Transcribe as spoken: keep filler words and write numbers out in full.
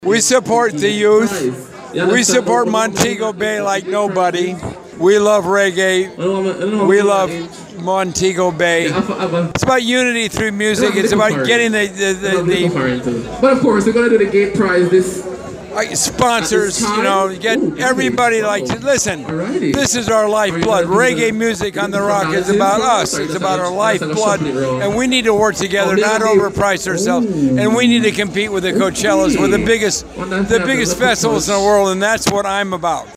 We support the youth. We support Montego Bay like nobody. We love reggae. We love Montego Bay. It's about unity through music. It's about getting the the, the, the But of course, we're gonna do the gate prize this. uh, sponsors. You know, get everybody like to listen. This is our lifeblood. Reggae music on the rock is about us. It's about our lifeblood, and we need to work together, not overprice ourselves. And we need to compete with the Coachellas, with the biggest, the biggest festivals in the world, and that's what I'm about.